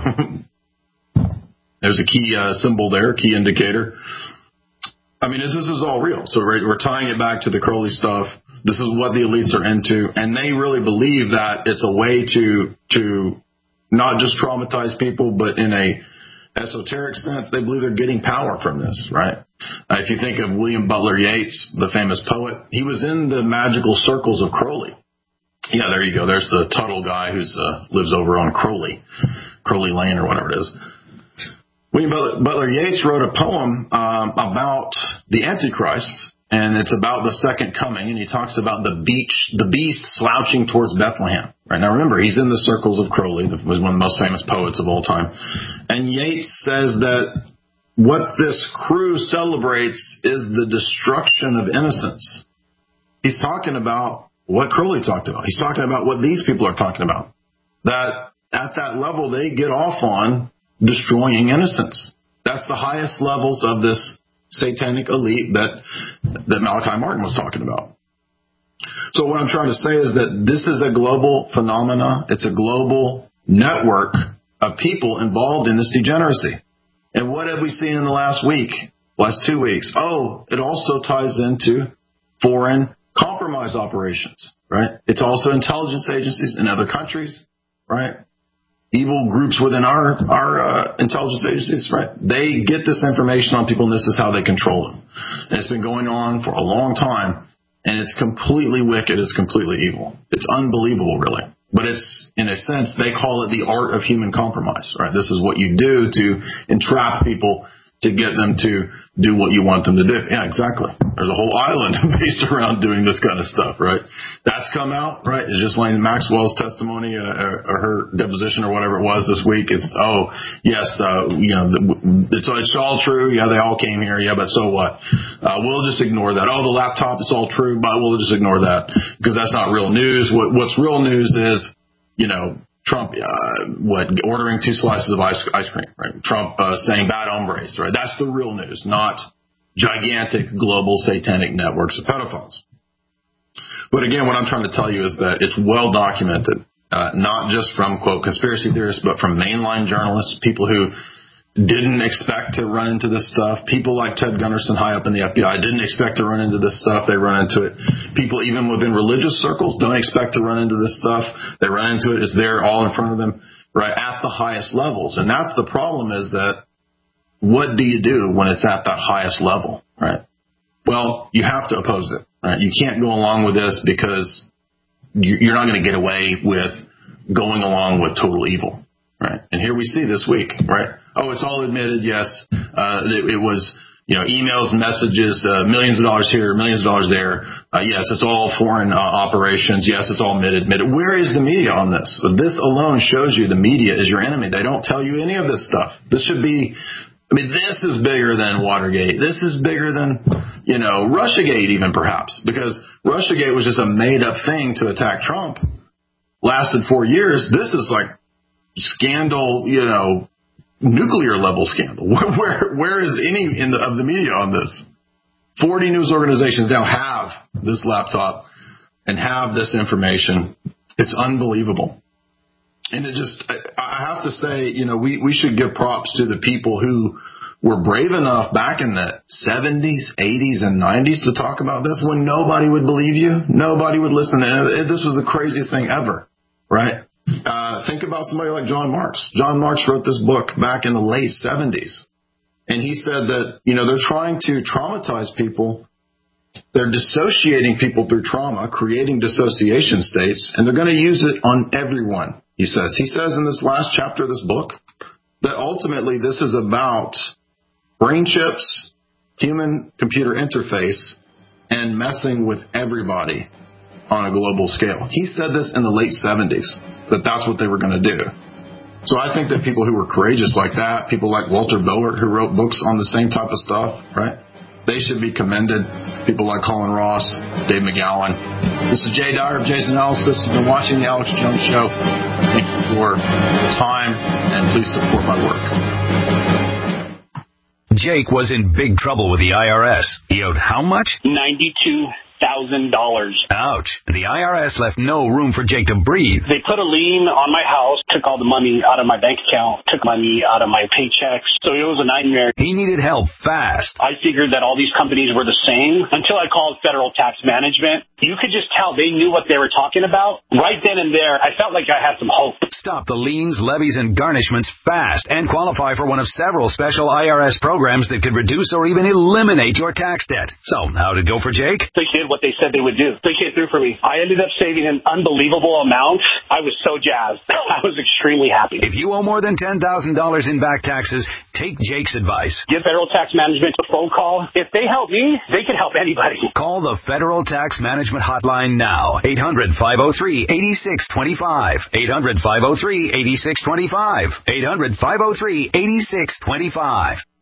There's a key symbol there, key indicator. I mean, this is all real. So we're tying it back to the Crowley stuff. This is what the elites are into. And they really believe that it's a way to not just traumatize people, but in a esoteric sense, they believe they're getting power from this, right? If you think of William Butler Yeats, the famous poet, he was in the magical circles of Crowley. Yeah, there you go. There's the Tuttle guy who's lives over on Crowley Lane or whatever it is. William Butler Yeats wrote a poem about the Antichrist, and it's about the second coming, and he talks about the beast slouching towards Bethlehem. Right now, remember, he's in the circles of Crowley, was one of the most famous poets of all time. And Yeats says that what this crew celebrates is the destruction of innocence. He's talking about what Crowley talked about. He's talking about what these people are talking about. That at that level, they get off on destroying innocence. That's the highest levels of this satanic elite that Malachi Martin was talking about. So what I'm trying to say is that this is a global phenomena. It's a global network of people involved in this degeneracy. And what have we seen in the last 2 weeks? Oh, it also ties into foreign compromise operations, right? It's also intelligence agencies in other countries, right? Evil groups within our intelligence agencies, right? They get this information on people, and this is how they control them. And it's been going on for a long time, and it's completely wicked. It's completely evil. It's unbelievable, really. But it's, in a sense, they call it the art of human compromise, right? This is what you do to entrap people, to get them to do what you want them to do. Yeah, exactly. There's a whole island based around doing this kind of stuff, right? That's come out, right? It's just Ghislaine Maxwell's testimony or her deposition or whatever it was this week. It's, it's all true. Yeah, they all came here. Yeah, but so what? We'll just ignore that. Oh, the laptop, it's all true, but we'll just ignore that because that's not real news. What's real news is, Trump, ordering 2 slices of ice cream, right? Trump saying bad hombres, right? That's the real news, not gigantic global satanic networks of pedophiles. But again, what I'm trying to tell you is that it's well documented, not just from, quote, conspiracy theorists, but from mainline journalists, people who didn't expect to run into this stuff. People like Ted Gunderson, high up in the FBI, didn't expect to run into this stuff. They run into it. People even within religious circles don't expect to run into this stuff. They run into it. It's there all in front of them, right, at the highest levels. And that's the problem, is that what do you do when it's at that highest level, right? Well, you have to oppose it, right? You can't go along with this because you're not going to get away with going along with total evil. Right. And here we see this week, right? Oh, it's all admitted. Yes. It was, emails, messages, millions of dollars here, millions of dollars there. Yes, it's all foreign operations. Yes, it's all admitted. Where is the media on this? This alone shows you the media is your enemy. They don't tell you any of this stuff. This should be, this is bigger than Watergate. This is bigger than, Russiagate even perhaps, because Russiagate was just a made up thing to attack Trump. Lasted 4 years. This is like scandal, nuclear level scandal. Where is any of the media on this? 40 news organizations now have this laptop and have this information. It's unbelievable. And I have to say, we should give props to the people who were brave enough back in the 70s, 80s, and 90s to talk about this when nobody would believe you. Nobody would listen. This was the craziest thing ever, right? Think about somebody like John Marks. John Marks wrote this book back in the late 70s. And he said that, they're trying to traumatize people. They're dissociating people through trauma, creating dissociation states, and they're going to use it on everyone, he says. He says in this last chapter of this book that ultimately this is about brain chips, human-computer interface, and messing with everybody on a global scale. He said this in the late 70s, that's what they were going to do. So I think that people who were courageous like that, people like Walter Billard who wrote books on the same type of stuff, right? They should be commended. People like Colin Ross, Dave McGowan. This is Jay Dyer of Jay's Analysis. You've been watching The Alex Jones Show. Thank you for your time, and please support my work. Jake was in big trouble with the IRS. He owed how much? $92,000. Ouch. The IRS left no room for Jake to breathe. They put a lien on my house, took all the money out of my bank account, took money out of my paychecks. So it was a nightmare. He needed help fast. I figured that all these companies were the same until I called Federal Tax Management. You could just tell they knew what they were talking about. Right then and there, I felt like I had some hope. Stop the liens, levies, and garnishments fast and qualify for one of several special IRS programs that could reduce or even eliminate your tax debt. So, how'd it go for Jake? The kid what they said they would do. They came through for me. I ended up saving an unbelievable amount. I was so jazzed. I was extremely happy. If you owe more than $10,000 in back taxes, take Jake's advice. Give Federal Tax Management a phone call. If they help me, they can help anybody. Call the Federal Tax Management Hotline now. 800-503-8625. 800-503-8625. 800-503-8625.